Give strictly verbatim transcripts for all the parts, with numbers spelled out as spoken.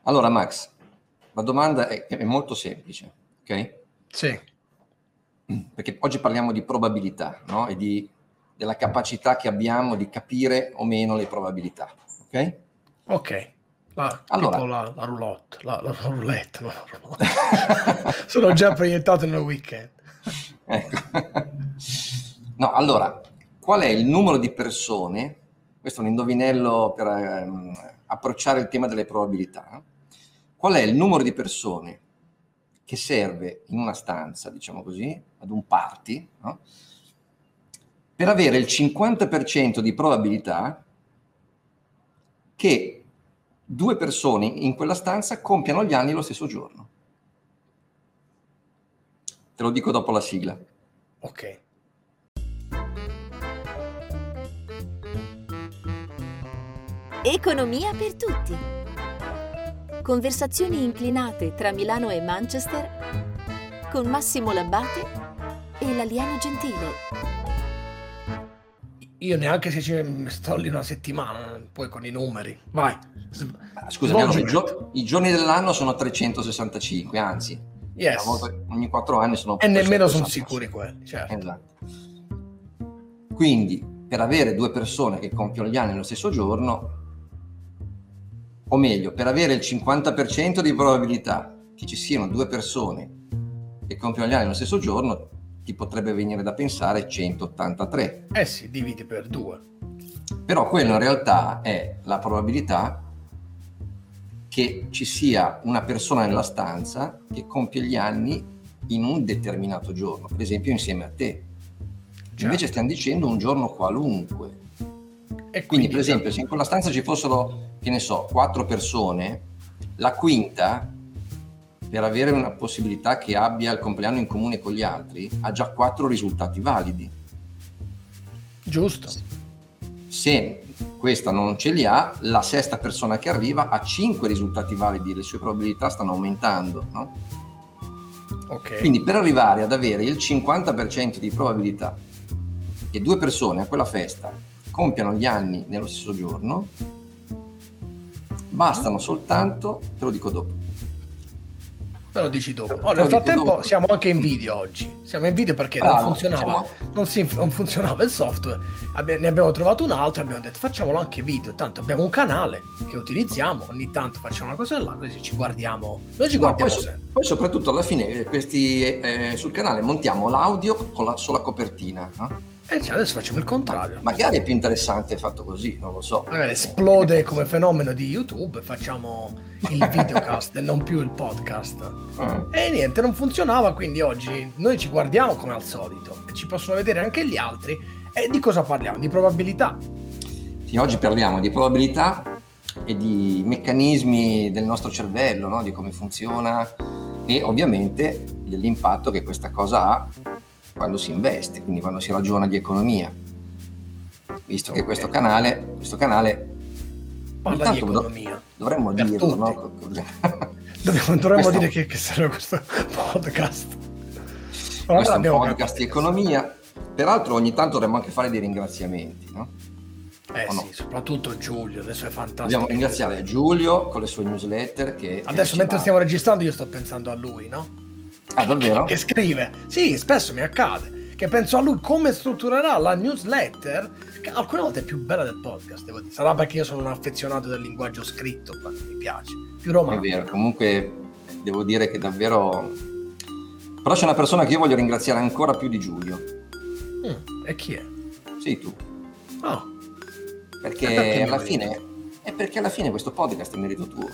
Allora Max, la domanda è, è molto semplice, ok? Sì. Perché oggi parliamo di probabilità, no? E di, della capacità che abbiamo di capire o meno le probabilità, ok? Ok. La, Allora, tipo la, la roulotte, la, la roulette, no, la roulotte. Sono già proiettato nel weekend. Ecco. No, allora, qual è il numero di persone, questo è un indovinello per ehm, approcciare il tema delle probabilità, qual è il numero di persone che serve in una stanza, diciamo così, ad un party, no? Per avere il cinquanta per cento di probabilità che due persone in quella stanza compiano gli anni lo stesso giorno. Te lo dico dopo la sigla. Ok. Economia per tutti. Conversazioni inclinate tra Milano e Manchester con Massimo Labbate e Laliano Gentile. Io neanche se ci sto lì una settimana, poi con i numeri. Vai. Scusami, allora, i, gio- i giorni dell'anno sono trecentosessantacinque, anzi, yes. Una volta, ogni quattro anni sono... E nemmeno sono sicuri quelli, certo. Esatto. Quindi, per avere due persone che compiono gli anni nello stesso giorno, o meglio, per avere il cinquanta per cento di probabilità che ci siano due persone che compiono gli anni nello stesso giorno, ti potrebbe venire da pensare centottantatré. Eh sì, dividi per due. Però quello in realtà è la probabilità che ci sia una persona nella stanza che compie gli anni in un determinato giorno, per esempio insieme a te. Certo. Invece stiamo dicendo un giorno qualunque. E quindi, quindi per esempio, se in quella stanza ci fossero, che ne so, quattro persone, la quinta, per avere una possibilità che abbia il compleanno in comune con gli altri, ha già quattro risultati validi. Giusto. Se questa non ce li ha, la sesta persona che arriva ha cinque risultati validi, le sue probabilità stanno aumentando, no? Okay. Quindi per arrivare ad avere il cinquanta per cento di probabilità che due persone a quella festa compiano gli anni nello stesso giorno, bastano soltanto, te lo dico dopo. Te lo dici dopo. Oh, nel frattempo siamo anche in video oggi. Siamo in video perché Bravo, non funzionava, siamo... non, si, non funzionava il software. Abbi- ne abbiamo trovato un altro e abbiamo detto facciamolo anche video. Tanto abbiamo un canale che utilizziamo, ogni tanto facciamo una cosa là, così ci guardiamo. Noi ci no, guardiamo poi, sempre. Poi soprattutto alla fine questi eh, sul canale montiamo l'audio con la sola copertina, no? E cioè adesso facciamo il contrario. Ma, magari è più interessante fatto così, non lo so. Magari esplode come fenomeno di YouTube e facciamo il videocast e non più il podcast. Mm. E niente, non funzionava, quindi oggi noi ci guardiamo come al solito e ci possono vedere anche gli altri. E di cosa parliamo? Di probabilità. Sì, oggi parliamo di probabilità e di meccanismi del nostro cervello, no? Di come funziona e ovviamente dell'impatto che questa cosa ha quando si investe, quindi quando si ragiona di economia, visto okay. che questo canale questo canale parla di economia, dovremmo per dirlo, tutti. No? dovremmo, dovremmo questo... dire che, che serve questo podcast. Allora, questo è un podcast di economia, peraltro ogni tanto dovremmo anche fare dei ringraziamenti, no? Eh o sì, no? Soprattutto Giulio, adesso è fantastico. Dobbiamo ringraziare Giulio con le sue newsletter che adesso che mentre va... stiamo registrando io sto pensando a lui, no? Ah, davvero? Che scrive, sì, spesso mi accade che penso a lui come strutturerà la newsletter, che alcune volte è più bella del podcast, devo dire. Sarà perché io sono un affezionato del linguaggio scritto, mi piace, più romantico. È vero, comunque devo dire che davvero, però c'è una persona che io voglio ringraziare ancora più di Giulio. Mm, e chi è? Sei tu. Oh. Perché, perché alla fine è perché alla fine questo podcast è merito tuo.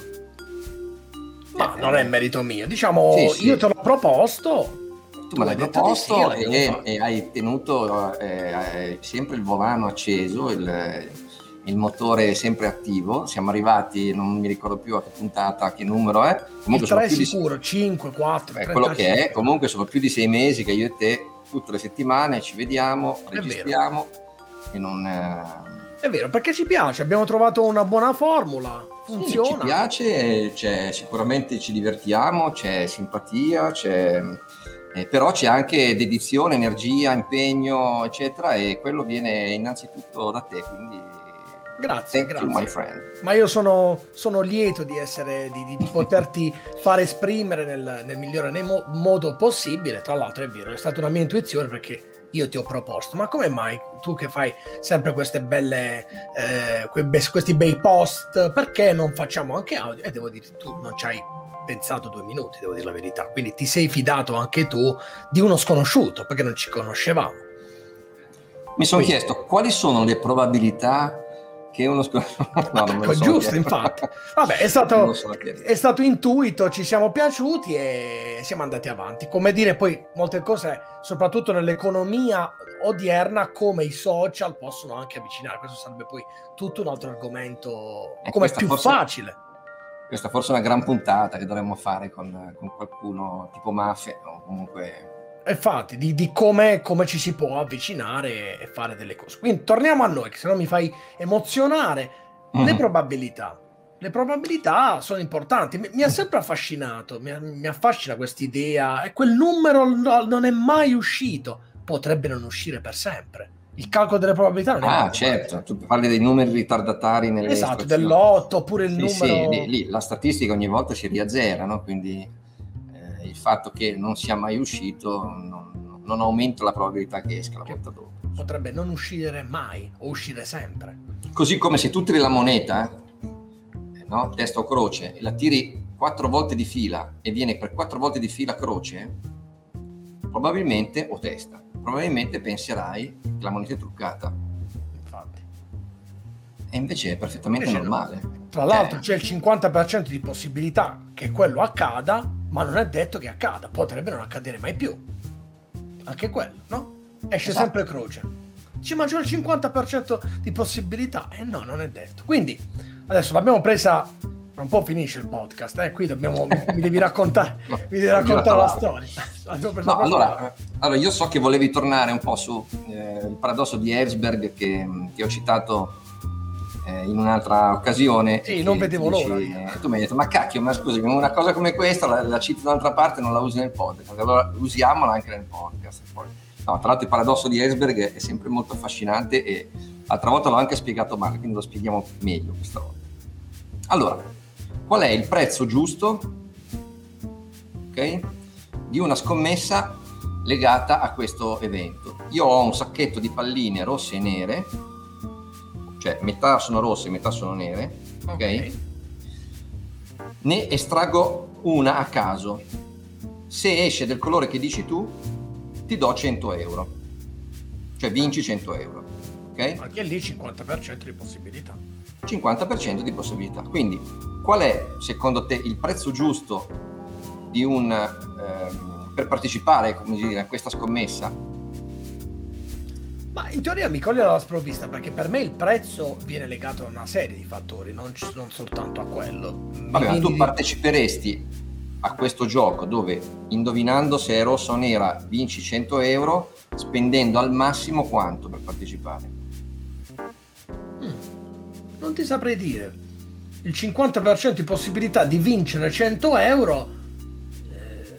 Ma eh, non è merito mio, diciamo, sì, sì. Io te l'ho proposto, tu me l'hai proposto sì, e, e hai tenuto eh, sempre il volano acceso, il, il motore sempre attivo. Siamo arrivati, non mi ricordo più a che puntata, a che numero è. Comunque il tre sono più sicuro, di... cinque, quattro, è quello che è. Comunque sono più di sei mesi che io e te tutte le settimane ci vediamo, registriamo e non... Eh... È vero, perché ci piace, abbiamo trovato una buona formula. Funziona. Sì, ci piace, c'è, sicuramente ci divertiamo, c'è simpatia, c'è, eh, però c'è anche dedizione, energia, impegno, eccetera, e quello viene innanzitutto da te, quindi Grazie, Thank grazie. you, my friend. Ma io sono, sono lieto di essere, di, di, di poterti far esprimere nel, nel migliore nei mo- modo possibile. Tra l'altro è vero, è stata una mia intuizione perché io ti ho proposto, ma come mai tu che fai sempre queste belle, eh, que- be- questi bei post, perché non facciamo anche audio? E devo dire, tu non ci hai pensato due minuti, devo dire la verità. Quindi ti sei fidato anche tu di uno sconosciuto, perché non ci conoscevamo. Mi sono Quindi, chiesto quali sono le probabilità che uno sconosciuto... No, non me lo ecco, sono giusto, chiesto. infatti. Vabbè, è Non me stato, lo sono chiesto. è stato intuito, ci siamo piaciuti e siamo andati avanti. Come dire, poi molte cose, soprattutto nell'economia odierna, come i social possono anche avvicinare. Questo sarebbe poi tutto un altro argomento, Eh, come questa più forse- facile. Questa forse è una gran puntata che dovremmo fare con, con qualcuno tipo Maffe o comunque... Infatti, di, di come, come ci si può avvicinare e fare delle cose. Quindi torniamo a noi, che se no mi fai emozionare. Le Mhm. probabilità. Le probabilità sono importanti. Mi, mi ha sempre affascinato, mi, mi affascina quest'idea. E quel numero no- non è mai uscito. Potrebbe non uscire per sempre. Il calcolo delle probabilità non è Ah, matematico. certo, tu parli dei numeri ritardatari nelle Esatto, estrazioni. dell'otto oppure il Sì, numero... sì, lì, lì la statistica ogni volta si riazzera, no? Quindi eh, il fatto che non sia mai uscito non, non aumenta la probabilità che esca la volta dopo. Potrebbe non uscire mai o uscire sempre. Così come se tu tiri la moneta, eh, no? Testa o croce, e la tiri quattro volte di fila e viene per quattro volte di fila croce, probabilmente, o testa, probabilmente penserai che la moneta è truccata. Infatti. E invece è perfettamente Invece no. normale. Tra l'altro Eh, c'è il cinquanta per cento di possibilità che quello accada, ma non è detto che accada. Potrebbe non accadere mai più. Anche quello, no? Esce Esatto. sempre croce. Ci ma c'è il cinquanta per cento di possibilità. E eh no, non è detto. Quindi, adesso l'abbiamo presa... Un po' finisce il podcast, eh? Qui dobbiamo... Mi devi raccontare, mi devi raccontare la storia. L'abbiamo presa No, proprio- allora, allora, io so che volevi tornare un po' su eh, il paradosso di Ellsberg che, che ho citato eh, in un'altra occasione. Sì, e non che vedevo tu dici- l'ora. eh, tu mi hai detto, ma cacchio, ma scusi, una cosa come questa la, la citi da un'altra parte e non la usi nel podcast, allora usiamola anche nel podcast. Poi. No, tra l'altro il paradosso di Ellsberg è sempre molto affascinante e l'altra volta l'ho anche spiegato male, quindi lo spieghiamo meglio questa volta. Allora, qual è il prezzo giusto, ok, di una scommessa legata a questo evento? Io ho un sacchetto di palline rosse e nere, cioè metà sono rosse e metà sono nere, ok? Ok. Ne estraggo una a caso. Se esce del colore che dici tu, ti do cento euro, cioè vinci cento euro, ok? Anche lì cinquanta per cento di possibilità. cinquanta per cento di possibilità. Quindi, qual è secondo te il prezzo giusto di un ehm, per partecipare, come dire, a questa scommessa? Ma in teoria mi coglie alla sprovvista, perché per me il prezzo viene legato a una serie di fattori, non, c- non soltanto a quello. Mi Vabbè, ma viene tu di- parteciperesti a questo gioco dove, indovinando se è rossa o nera, vinci cento euro, spendendo al massimo quanto per partecipare? Mm, non ti saprei dire. Il cinquanta per cento di possibilità di vincere cento euro. eh,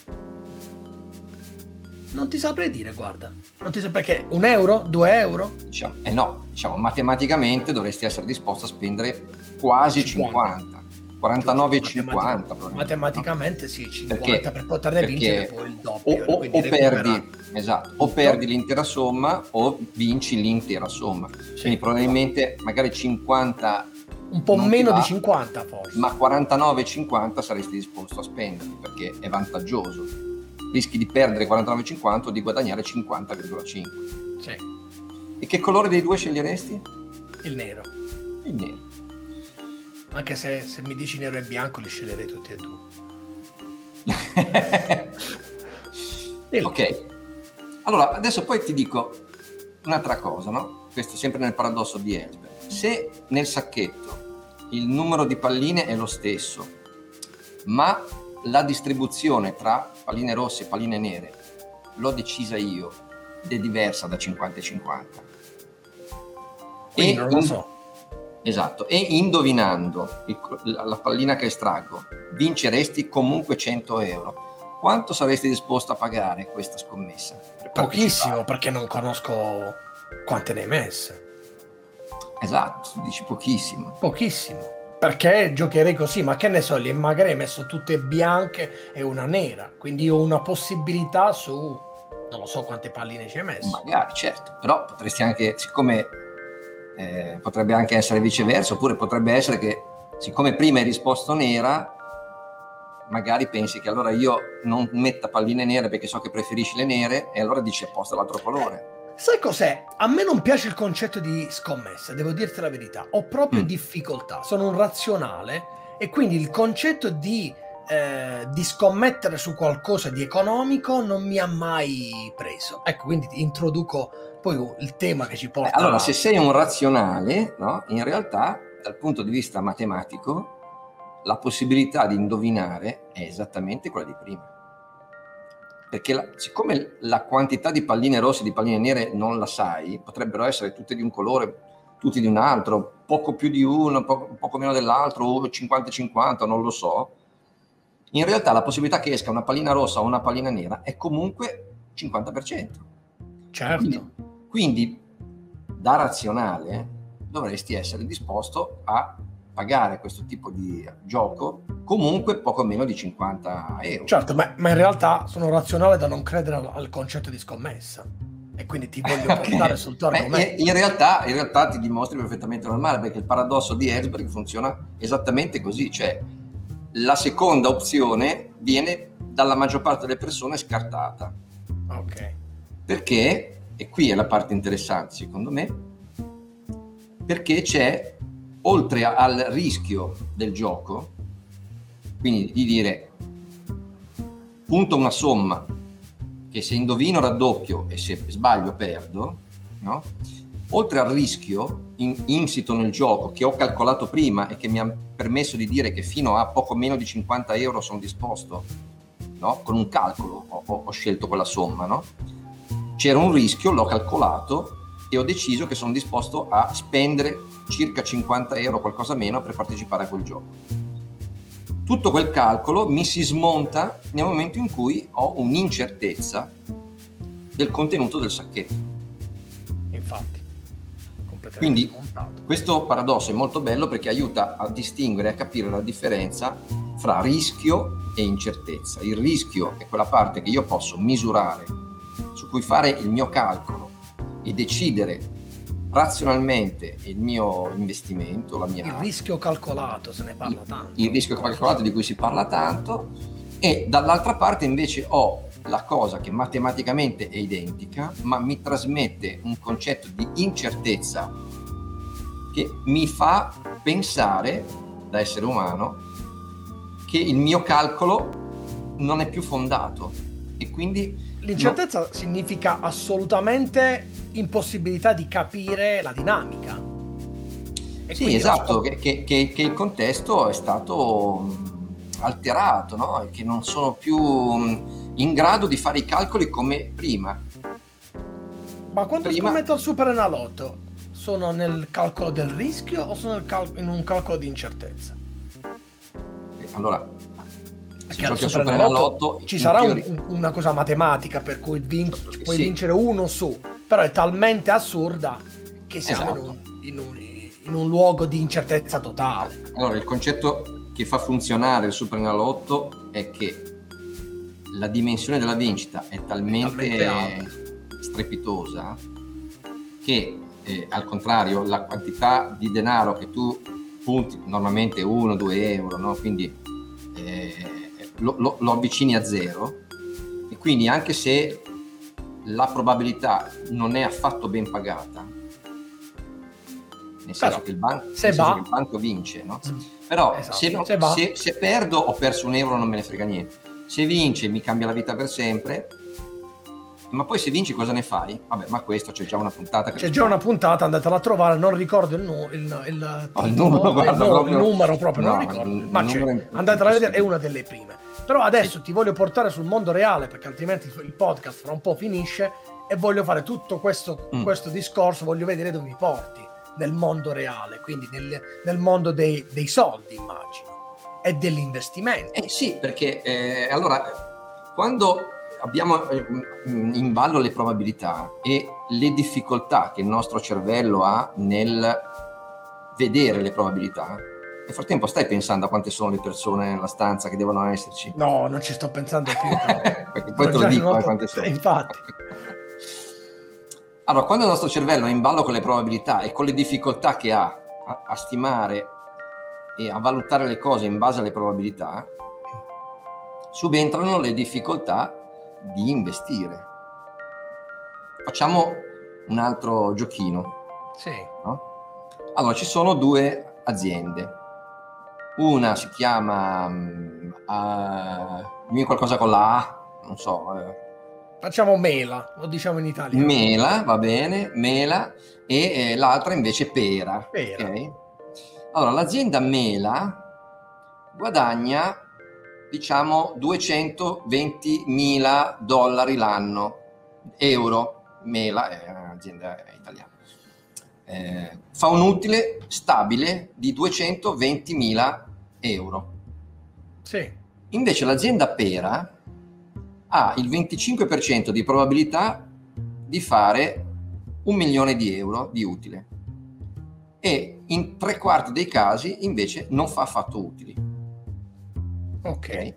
Non ti saprei dire, guarda. Non ti saprei perché un euro, due euro? Diciamo, eh no, diciamo, matematicamente dovresti essere disposto a spendere quasi cinquanta. cinquanta, quarantanove e Matematica- cinquanta probabilmente, no? Matematicamente sì, cinquanta Perché- per poterne perché vincere poi il o, doppio. o- quindi o recuperare. perdi, esatto, o perdi l'intera somma o vinci l'intera somma. Quindi probabilmente magari cinquanta Un po' non ti meno va, di cinquanta forse. ma quarantanove e cinquanta saresti disposto a spenderli perché è vantaggioso. Rischi di perdere quarantanove e cinquanta o di guadagnare cinquanta virgola cinque. Sì, E che colore dei due sceglieresti? il nero. Il nero. Anche se, se mi dici nero e bianco li sceglierei tutti e due. Il- Ok, allora adesso poi ti dico un'altra cosa, no? Questo sempre nel paradosso di Ellsberg. Se nel sacchetto il numero di palline è lo stesso, ma la distribuzione tra palline rosse e palline nere l'ho decisa io ed è diversa da cinquanta e cinquanta. Quindi E non lo in- so. Esatto, e indovinando il- la, la pallina che estraggo, vinceresti comunque cento euro. Quanto saresti disposto a pagare questa scommessa? per Pochissimo, partecipare? perché non conosco quante ne hai messe. Esatto, dici pochissimo. Pochissimo. Perché giocherei così, ma che ne so, lì magari hai messo tutte bianche e una nera, quindi ho una possibilità su, non lo so quante palline ci hai messo. Magari, certo, però potresti anche, siccome eh, potrebbe anche essere viceversa, oppure potrebbe essere che siccome prima hai risposto nera, magari pensi che allora io non metta palline nere perché so che preferisci le nere, e allora dici apposta l'altro colore. Sai cos'è? A me non piace il concetto di scommessa, devo dirti la verità. Ho proprio Mm. difficoltà, sono un razionale e quindi il concetto di, eh, di scommettere su qualcosa di economico non mi ha mai preso. Ecco, quindi ti introduco poi il tema che ci Eh, porta. allora, se sei un razionale, no? In realtà, dal punto di vista matematico, la possibilità di indovinare è esattamente quella di prima. Perché la, siccome la quantità di palline rosse e di palline nere non la sai, potrebbero essere tutte di un colore, tutti di un altro, poco più di uno, poco, poco meno dell'altro, cinquanta cinquanta, non lo so. In realtà la possibilità che esca una pallina rossa o una pallina nera è comunque cinquanta per cento. Certo. Quindi, quindi da razionale dovresti essere disposto a pagare questo tipo di gioco comunque poco meno di cinquanta euro. Certo, ma, ma in realtà sono razionale da non credere al, al concetto di scommessa e quindi ti voglio portare Okay. sul tuo Beh, argomento. in realtà, in realtà ti dimostri perfettamente normale, perché il paradosso di Ellsberg funziona esattamente così, cioè la seconda opzione viene dalla maggior parte delle persone scartata. Ok. Perché, e qui è la parte interessante secondo me, perché c'è, oltre al rischio del gioco, quindi di dire punto una somma che se indovino raddoppio e se sbaglio perdo, no? Oltre al rischio in, insito nel gioco che ho calcolato prima e che mi ha permesso di dire che fino a poco meno di cinquanta euro sono disposto, no? Con un calcolo ho, ho, ho scelto quella somma, no? C'era un rischio, l'ho calcolato e ho deciso che sono disposto a spendere circa cinquanta euro, qualcosa meno, per partecipare a quel gioco. Tutto quel calcolo mi si smonta nel momento in cui ho un'incertezza del contenuto del sacchetto. Infatti, completamente Quindi smontato. questo paradosso è molto bello perché aiuta a distinguere e a capire la differenza fra rischio e incertezza. Il rischio è quella parte che io posso misurare, su cui fare il mio calcolo e decidere razionalmente il mio investimento, la mia... Il rischio calcolato, se ne parla tanto. Il rischio calcolato di cui si parla tanto, e dall'altra parte invece ho la cosa che matematicamente è identica, ma mi trasmette un concetto di incertezza che mi fa pensare, da essere umano, che il mio calcolo non è più fondato e quindi... L'incertezza no. significa assolutamente impossibilità di capire la dinamica. E sì, esatto, che, che, che, che il contesto è stato alterato, no? E che non sono più in grado di fare i calcoli come prima. Ma quando prima... scommetto al Superenalotto, sono nel calcolo del rischio o sono nel cal- in un calcolo di incertezza? Allora, perché al Superenalotto ci sarà teoria... un, una cosa matematica per cui vin- puoi sì. vincere uno su, però è talmente assurda che siamo esatto. in, un, in, un, in un luogo di incertezza totale. Allora, il concetto che fa funzionare il Superenalotto è che la dimensione della vincita è talmente, è talmente strepitosa che eh, al contrario la quantità di denaro che tu punti, normalmente uno due euro, no? Quindi eh, Lo, lo, lo avvicini a zero, e quindi anche se la probabilità non è affatto ben pagata, nel senso, però, che, il ban- nel senso che il banco vince, no? Mm. Però esatto. se, no, se, se, se perdo ho perso un euro, non me ne frega niente. Se vince mi cambia la vita per sempre. Ma poi se vinci cosa ne fai? Vabbè, ma questo c'è già una puntata che c'è già una puntata, andatela a trovare, non ricordo il, nu- il, il, oh, il numero, guarda, il, no, proprio... il numero proprio, no, non ricordo, il, ma il c'è, andatela a vedere, è una delle prime. Però adesso sì. ti voglio portare sul mondo reale, perché altrimenti il podcast fra un po' finisce, e voglio fare tutto questo, mm. questo discorso, voglio vedere dove mi porti nel mondo reale, quindi nel, nel mondo dei, dei soldi, immagino, e dell'investimento. Eh sì, perché eh, allora quando abbiamo in ballo le probabilità e le difficoltà che il nostro cervello ha nel vedere le probabilità, nel frattempo stai pensando a quante sono le persone nella stanza che devono esserci? No, non ci sto pensando più. Perché poi te lo dico eh, quante sono. Infatti. Allora, quando il nostro cervello è in ballo con le probabilità e con le difficoltà che ha a, a stimare e a valutare le cose in base alle probabilità, subentrano le difficoltà di investire. Facciamo un altro giochino. Sì. No? Allora, ci sono due aziende. Una si chiama uh, dimmi qualcosa con la A, non so. Eh. Facciamo Mela, lo diciamo in italiano. Mela, va bene, Mela, e eh, l'altra invece Pera. Pera. Okay? Allora, l'azienda Mela guadagna, diciamo, duecentoventimila dollari l'anno, euro. Mela è un'azienda italiana. Eh, fa un utile stabile di duecentoventimila euro. Sì. Invece l'azienda Pera ha il venticinque per cento di probabilità di fare un milione di euro di utile e in tre quarti dei casi invece non fa affatto utili. Ok. Okay?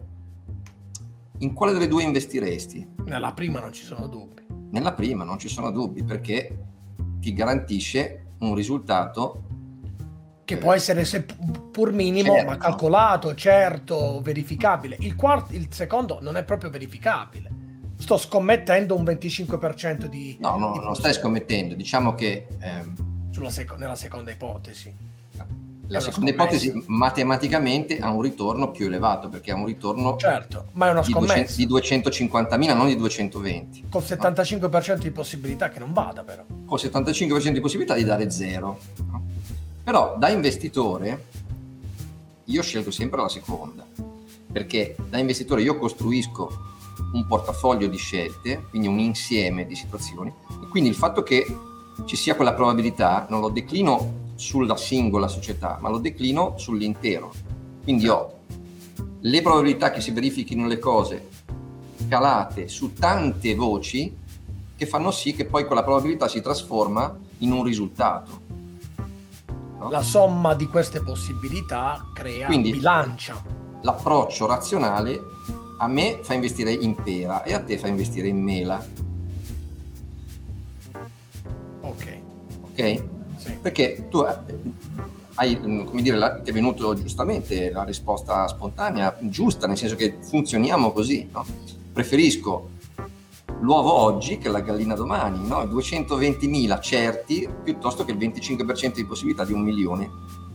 In quale delle due investiresti? Nella prima non ci sono dubbi. Nella prima non ci sono dubbi, perché ti garantisce un risultato che eh, può essere seppur minimo, certo, ma calcolato, certo, verificabile. Il quarto, il secondo non è proprio verificabile. Sto scommettendo un venticinque per cento di... No, no, di non stai scommettendo. Diciamo che ehm, Sulla sec- nella seconda ipotesi. La seconda ipotesi matematicamente ha un ritorno più elevato, perché ha un ritorno certo, ma è una scommessa di duecentocinquantamila, non di duecentoventi. Col settantacinque per cento no? di possibilità che non vada, però. Col settantacinque per cento di possibilità di dare zero. No? Però da investitore io scelgo sempre la seconda, perché da investitore io costruisco un portafoglio di scelte, quindi un insieme di situazioni, e quindi il fatto che ci sia quella probabilità non lo declino sulla singola società, ma lo declino sull'intero. Quindi ho le probabilità che si verifichino le cose calate su tante voci che fanno sì che poi quella probabilità si trasforma in un risultato. No? La somma di queste possibilità crea, quindi, bilancia. L'approccio razionale a me fa investire in Pera e a te fa investire in Mela. Ok. Ok? Perché tu hai, come dire, ti è venuto giustamente la risposta spontanea, giusta, nel senso che funzioniamo così, no? Preferisco l'uovo oggi che la gallina domani, no? duecentoventimila certi piuttosto che il venticinque per cento di possibilità di un milione.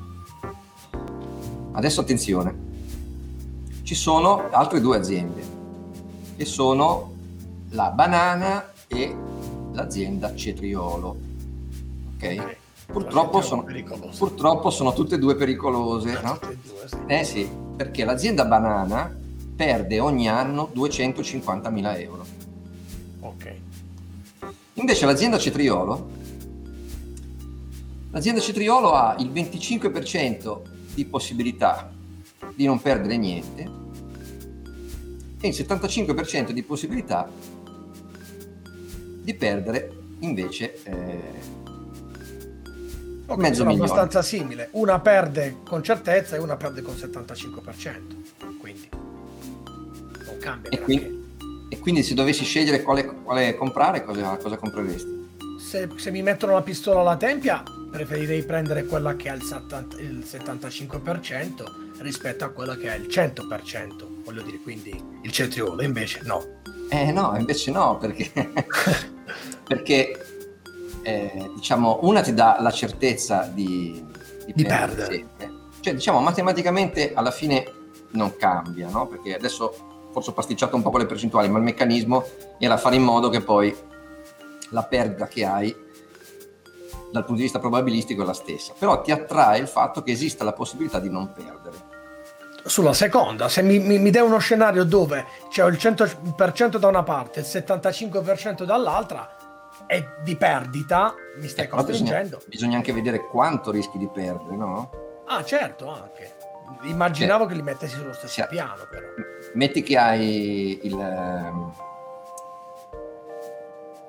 Adesso attenzione, ci sono altre due aziende che sono la Banana e l'azienda Cetriolo. Ok? Ok. Purtroppo sono, purtroppo sono tutte e due pericolose, no? Tutte e due, sì. Eh sì, perché l'azienda Banana perde ogni anno duecentocinquantamila euro. Ok. Invece l'azienda Cetriolo, l'azienda Cetriolo ha il venticinque per cento di possibilità di non perdere niente e il settantacinque per cento di possibilità di perdere invece eh, Okay, mezzo sono milione. Abbastanza simile, una perde con certezza e una perde con settantacinque per cento, quindi non cambia. E quindi, e quindi se dovessi scegliere quale, quale comprare, cosa, cosa compreresti? Se, se mi mettono la pistola alla tempia, preferirei prendere quella che ha il, settanta, il settantacinque per cento rispetto a quella che ha il cento per cento, voglio dire, quindi il Cetriolo, invece no. Eh no, invece no, perché perché Eh, diciamo, una ti dà la certezza di, di, di perdere, perdere sempre. Cioè, diciamo, matematicamente alla fine non cambia, no? Perché adesso forse ho pasticciato un po' con le percentuali, ma il meccanismo era fare in modo che poi la perdita che hai dal punto di vista probabilistico è la stessa, però ti attrae il fatto che esista la possibilità di non perdere. Sulla seconda, se mi, mi, mi dai uno scenario dove c'è il cento per cento da una parte e il settantacinque per cento dall'altra, è di perdita, mi stai eh, costringendo. Bisogna, bisogna anche vedere quanto rischi di perdere, no? Ah, certo, anche. Immaginavo cioè, che li mettessi sullo stesso cioè, piano, però. Metti che hai il,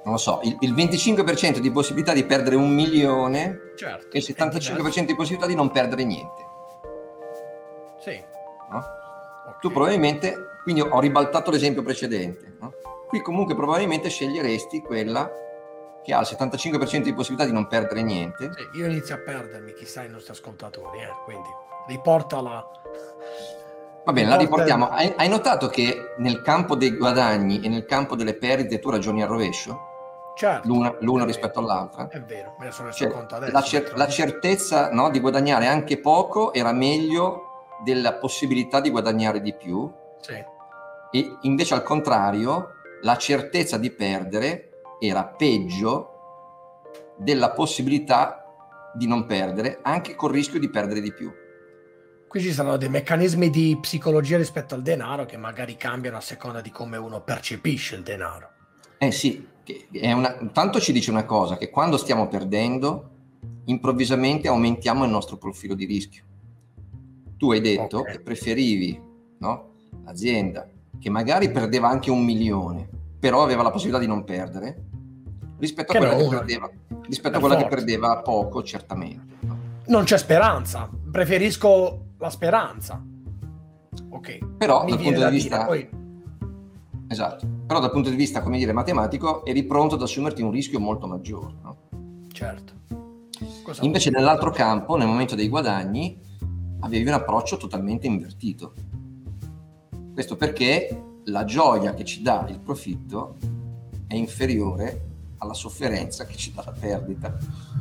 non lo so, il, il venticinque per cento di possibilità di perdere un milione, certo, e il settantacinque per cento di possibilità di non perdere niente. Sì. No? Okay. Tu probabilmente, quindi ho ribaltato l'esempio precedente, no? Qui comunque probabilmente sceglieresti quella che ha il settantacinque per cento di possibilità di non perdere niente. Sì, io inizio a perdermi, chissà i nostri ascoltatori, eh? Quindi riportala. Va bene, la riportiamo. Hai, hai notato che nel campo dei guadagni e nel campo delle perdite tu ragioni al rovescio? Certo, l'una, l'una rispetto all'altra? È vero, me ne sono reso cioè, conto adesso. La, cer- la certezza, no, di guadagnare anche poco era meglio della possibilità di guadagnare di più. Sì. E invece al contrario, la certezza di perdere era peggio della possibilità di non perdere, anche col rischio di perdere di più. Qui ci saranno dei meccanismi di psicologia rispetto al denaro che magari cambiano a seconda di come uno percepisce il denaro. Eh sì, che è una, tanto ci dice una cosa, che quando stiamo perdendo, improvvisamente aumentiamo il nostro profilo di rischio. Tu hai detto Okay. che preferivi, no, l'azienda che magari perdeva anche un milione, però aveva la possibilità di non perdere, rispetto a Che quella, no, che perdeva, rispetto a per quella che forza. perdeva poco, certamente. No? Non c'è speranza, preferisco la speranza. Ok. Però Mi dal viene punto da di dire, vista poi esatto, però dal punto di vista, come dire, matematico, eri pronto ad assumerti un rischio molto maggiore, no? certo. Cosa Invece nell'altro campo, nel momento dei guadagni, avevi un approccio totalmente invertito. Questo perché la gioia che ci dà il profitto è inferiore alla sofferenza che ci dà la perdita.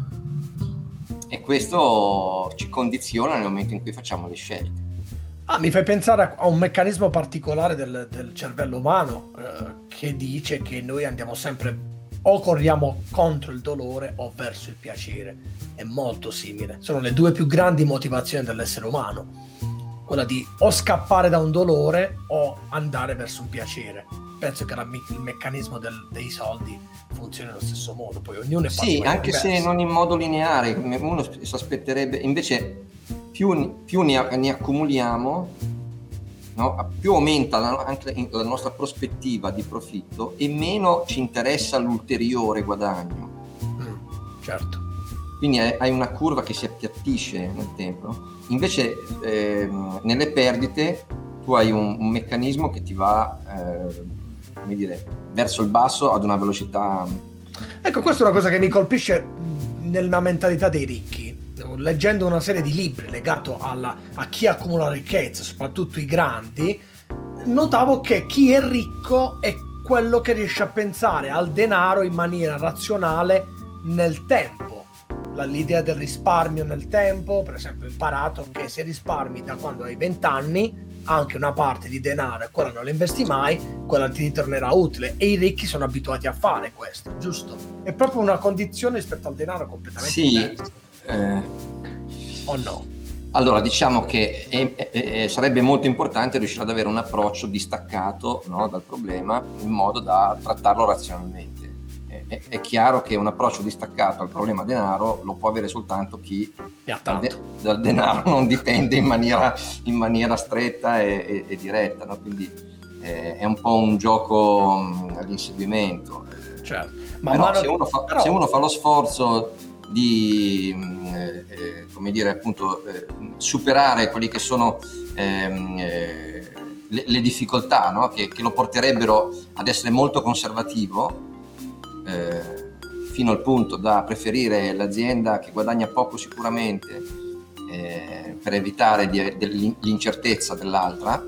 E questo ci condiziona nel momento in cui facciamo le scelte. Ah, mi fai pensare a un meccanismo particolare del, del cervello umano eh, che dice che noi andiamo sempre o corriamo contro il dolore o verso il piacere. È molto simile. Sono le due più grandi motivazioni dell'essere umano. Quella di o scappare da un dolore o andare verso un piacere. Penso che la, il meccanismo del, dei soldi funzioni allo stesso modo. Poi ognuno è sì, anche diverso. se non in modo lineare, come uno si aspetterebbe. Invece più, più ne, ne accumuliamo, no? Più aumenta la, anche la nostra prospettiva di profitto e meno ci interessa l'ulteriore guadagno. Mm, certo. Quindi hai una curva che si appiattisce nel tempo. Invece eh, nelle perdite tu hai un, un meccanismo che ti va eh, come dire, verso il basso ad una velocità. Ecco, questa è una cosa che mi colpisce nella mentalità dei ricchi. Leggendo una serie di libri legato alla, a chi accumula ricchezza, soprattutto i grandi, notavo che chi è ricco è quello che riesce a pensare al denaro in maniera razionale nel tempo. L'idea del risparmio nel tempo, per esempio, ho imparato che se risparmi da quando hai venti anni, anche una parte di denaro e quella non la investi mai, quella ti ritornerà utile, e i ricchi sono abituati a fare questo, giusto? È proprio una condizione rispetto al denaro completamente sì, diversa. Eh, o no? Allora, diciamo che è, è, è, sarebbe molto importante riuscire ad avere un approccio distaccato, no, dal problema, in modo da trattarlo razionalmente. È, è chiaro che un approccio distaccato al problema denaro lo può avere soltanto chi dal, de, dal denaro non dipende in maniera, in maniera stretta e, e, e diretta, no? Quindi eh, è un po' un gioco mh, all'inseguimento. Certo. Ma no, se, uno fa, però... se uno fa lo sforzo di eh, come dire appunto eh, superare quelli che sono ehm, eh, le, le difficoltà, no? che, che lo porterebbero ad essere molto conservativo, eh, fino al punto da preferire l'azienda che guadagna poco sicuramente eh, per evitare di, dell'incertezza dell'altra,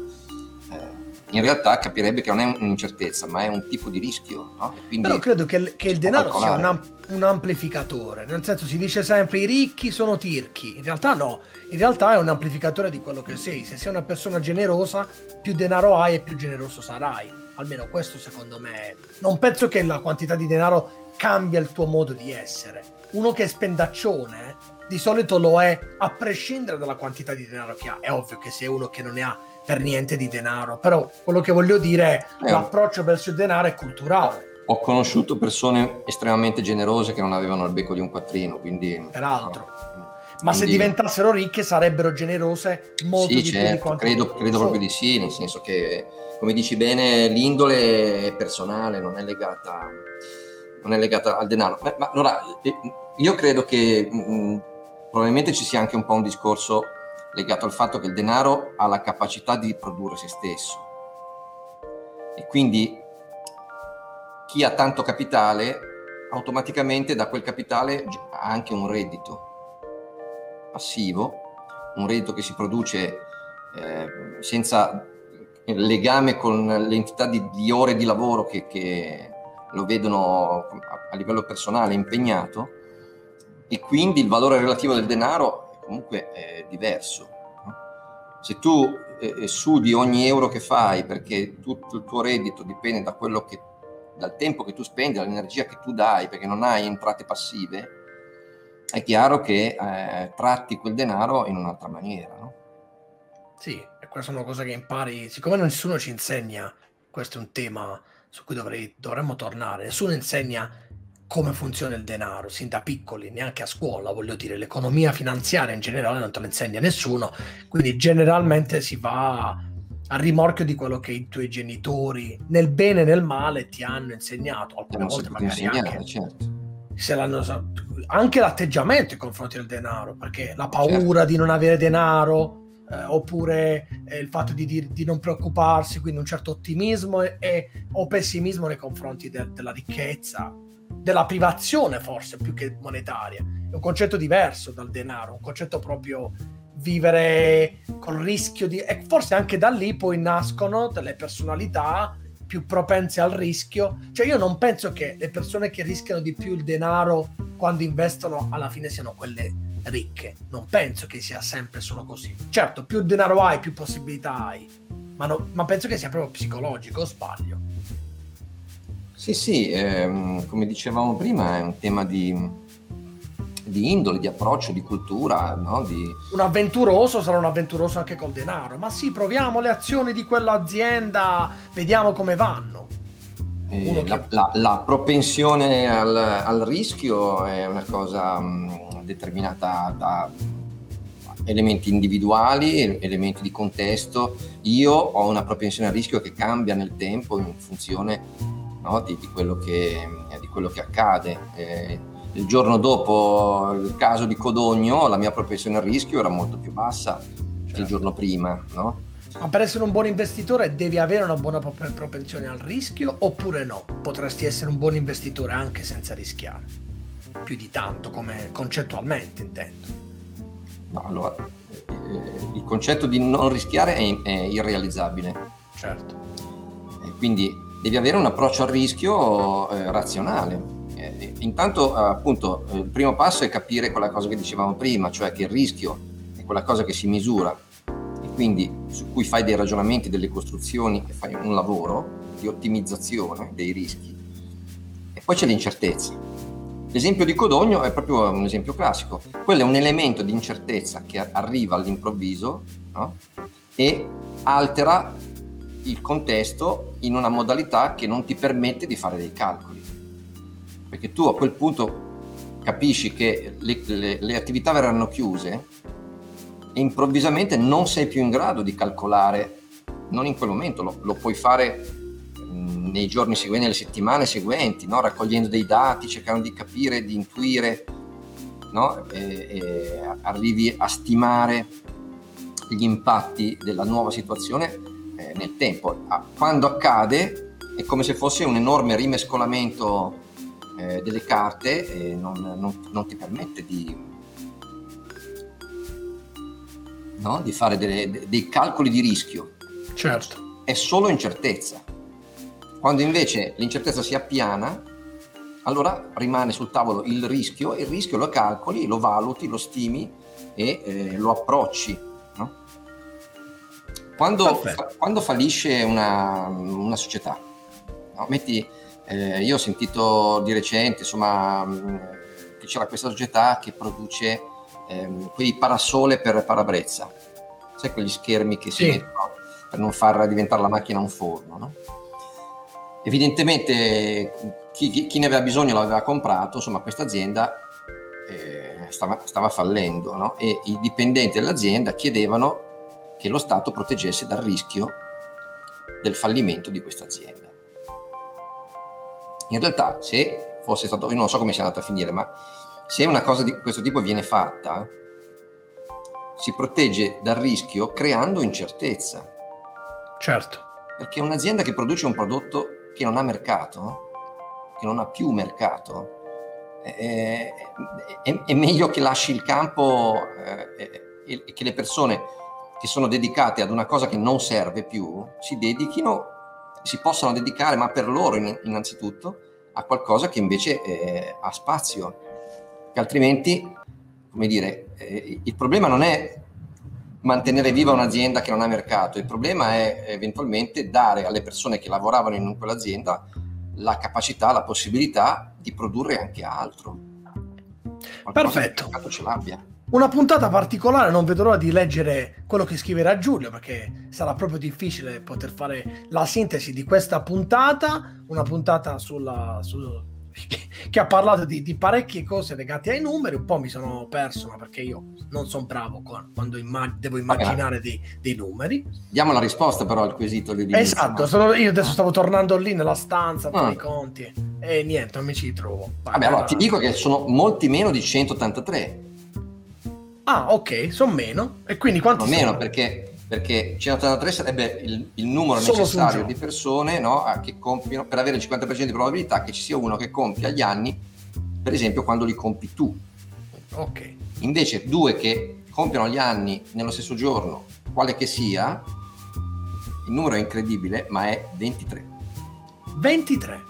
in realtà capirebbe che non è un'incertezza, ma è un tipo di rischio, no? Quindi però credo che, che il denaro sia un, un amplificatore, nel senso si dice sempre i ricchi sono tirchi, in realtà no, in realtà è un amplificatore di quello che sei. Se sei una persona generosa, più denaro hai e più generoso sarai, almeno questo secondo me. Non penso che la quantità di denaro cambia il tuo modo di essere. Uno che è spendaccione di solito lo è a prescindere dalla quantità di denaro che ha. È ovvio che se è uno che non ne ha per niente di denaro, però quello che voglio dire è eh, l'approccio verso il denaro è culturale. Ho conosciuto persone estremamente generose che non avevano il becco di un quattrino, quindi peraltro no. Ma quindi, se diventassero ricche sarebbero generose molto sì, di certo, più di quanto credo, credo proprio di sì, nel senso che, come dici bene, l'indole è personale, non è legata non è legata al denaro. Ma, ma allora, io credo che mh, probabilmente ci sia anche un po' un discorso legato al fatto che il denaro ha la capacità di produrre se stesso. E quindi chi ha tanto capitale, automaticamente da quel capitale ha anche un reddito passivo, un reddito che si produce eh, senza legame con l'entità di, di ore di lavoro che, che lo vedono a, a livello personale impegnato, e quindi il valore relativo del denaro comunque è diverso. Se tu eh, sudi ogni euro che fai perché tutto il tuo reddito dipende da quello che, dal tempo che tu spendi, dall'energia che tu dai, perché non hai entrate passive, è chiaro che eh, tratti quel denaro in un'altra maniera, no? Sì, e queste sono cose che impari, siccome nessuno ci insegna, questo è un tema su cui dovrei, dovremmo tornare, nessuno insegna come funziona il denaro, sin da piccoli, neanche a scuola, voglio dire, l'economia finanziaria in generale non te lo insegna nessuno, quindi generalmente si va a rimorchio di quello che i tuoi genitori, nel bene e nel male, ti hanno insegnato, alcune volte magari anche, certo. se l'hanno, anche l'atteggiamento nei confronti del denaro, perché la paura certo. di non avere denaro, eh, oppure eh, il fatto di, di, di non preoccuparsi, quindi un certo ottimismo e, e, o pessimismo nei confronti de, della ricchezza, della privazione forse più che monetaria. È un concetto diverso dal denaro, un concetto proprio vivere col rischio di... e forse anche da lì poi nascono delle personalità più propense al rischio. Cioè io non penso che le persone che rischiano di più il denaro quando investono alla fine siano quelle ricche, non penso che sia sempre solo così. Certo, più denaro hai, più possibilità hai, ma, no, ma penso che sia proprio psicologico, o sbaglio? Sì, sì, ehm, come dicevamo prima, è un tema di, di indole, di approccio, di cultura, no? Di... Un avventuroso sarà un avventuroso anche col denaro, ma sì, proviamo le azioni di quell'azienda, vediamo come vanno. Eh, la, che... la, la propensione al, al rischio è una cosa mh, determinata da elementi individuali, elementi di contesto. Io ho una propensione al rischio che cambia nel tempo in funzione, no, di, di, quello che, di quello che accade. Eh, il giorno dopo il caso di Codogno la mia propensione al rischio era molto più bassa certo. che il giorno prima, no? Ma per essere un buon investitore devi avere una buona propensione al rischio oppure no? Potresti essere un buon investitore anche senza rischiare più di tanto, come concettualmente intendo. No, allora eh, il concetto di non rischiare è, è irrealizzabile. Certo. E quindi devi avere un approccio al rischio eh, razionale. Eh, intanto appunto il primo passo è capire quella cosa che dicevamo prima, cioè che il rischio è quella cosa che si misura e quindi su cui fai dei ragionamenti, delle costruzioni e fai un lavoro di ottimizzazione dei rischi. E poi c'è l'incertezza. L'esempio di Codogno è proprio un esempio classico. Quello è un elemento di incertezza che arriva all'improvviso, no? E altera il contesto in una modalità che non ti permette di fare dei calcoli, perché tu a quel punto capisci che le, le, le attività verranno chiuse e improvvisamente non sei più in grado di calcolare, non in quel momento, lo, lo puoi fare nei giorni seguenti, nelle settimane seguenti, no? Raccogliendo dei dati, cercando di capire, di intuire, no? e, e arrivi a stimare gli impatti della nuova situazione eh, nel tempo. Quando accade è come se fosse un enorme rimescolamento eh, delle carte e non, non, non ti permette di, no? di fare delle, dei calcoli di rischio. Certo. È solo incertezza. Quando invece l'incertezza si appiana, allora rimane sul tavolo il rischio, e il rischio lo calcoli, lo valuti, lo stimi e eh, lo approcci, no? Quando, fa, quando fallisce una, una società, no? Metti, eh, io ho sentito di recente, insomma, che c'era questa società che produce eh, quei parasole per parabrezza, sai, quegli schermi che si sì. mettono per non far diventare la macchina un forno, no? Evidentemente chi, chi, chi ne aveva bisogno l'aveva comprato, insomma questa azienda eh, stava, stava fallendo, no? E i dipendenti dell'azienda chiedevano che lo Stato proteggesse dal rischio del fallimento di questa azienda. In realtà se fosse stato, io non so come sia andato a finire, ma se una cosa di questo tipo viene fatta, si protegge dal rischio creando incertezza. Certo. Perché un'azienda che produce un prodotto che non ha mercato, che non ha più mercato, è, è, è meglio che lasci il campo eh, e, e che le persone che sono dedicate ad una cosa che non serve più si dedichino, si possano dedicare, ma per loro innanzitutto, a qualcosa che invece eh, ha spazio. Che altrimenti, come dire, eh, il problema non è mantenere viva un'azienda che non ha mercato, il problema è eventualmente dare alle persone che lavoravano in quell'azienda la capacità, la possibilità di produrre anche altro. Qualcosa Perfetto. Che ce l'abbia. Una puntata particolare, non vedo l'ora di leggere quello che scriverà Giulio, perché sarà proprio difficile poter fare la sintesi di questa puntata, una puntata sulla, sul, che ha parlato di, di parecchie cose legate ai numeri. Un po' mi sono perso, ma perché io non sono bravo con, quando immag- devo immaginare dei, dei numeri. Diamo la risposta però al quesito di esatto, sono, io adesso stavo tornando lì nella stanza per ah. i conti e niente, non mi ci trovo. Vai, Vabbè, allora ti dico che sono molti meno di centottantatré. Ah, ok, sono meno. E quindi quanti sono? sono? Meno perché, perché centottantatré sarebbe il, il numero Solo necessario di persone, no, che compiono, per avere il cinquanta per cento di probabilità che ci sia uno che compia gli anni, per esempio quando li compi tu. Ok. Invece due che compiono gli anni nello stesso giorno, quale che sia, il numero è incredibile, ma è ventitré. ventitré.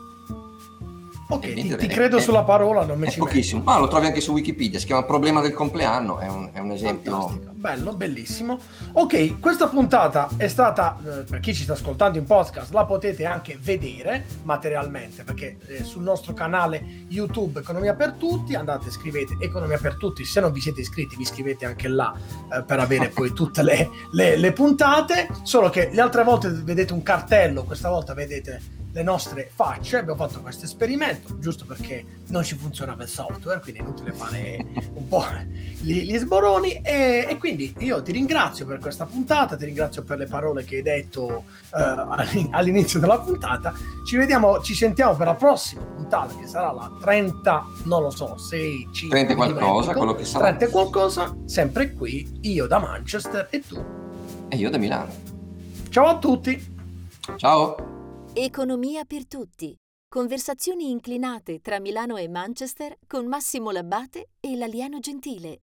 Ok, ti, ti è, credo è, sulla parola, non mi è ci pochissimo. Ma lo trovi anche su Wikipedia, si chiama Problema del compleanno, è un, è un esempio. Fantastico. Bello, bellissimo. Ok, questa puntata è stata, eh, per chi ci sta ascoltando in podcast, la potete anche vedere materialmente, perché eh, sul nostro canale YouTube Economia per Tutti, andate, scrivete Economia per Tutti, se non vi siete iscritti vi iscrivete anche là eh, per avere poi tutte le, le, le puntate, solo che le altre volte vedete un cartello, questa volta vedete le nostre facce. Abbiamo fatto questo esperimento giusto perché non ci funzionava il software, quindi è inutile fare un po' gli, gli sboroni e, e quindi io ti ringrazio per questa puntata, ti ringrazio per le parole che hai detto uh, all'inizio della puntata. Ci vediamo, ci sentiamo per la prossima puntata che sarà la trenta, non lo so, sei, cinque, trenta qualcosa, quello che sarà. trenta qualcosa, sempre qui, io da Manchester e tu. E io da Milano. Ciao a tutti. Ciao. Economia per tutti. Conversazioni inclinate tra Milano e Manchester con Massimo Labbate e l'alieno Gentile.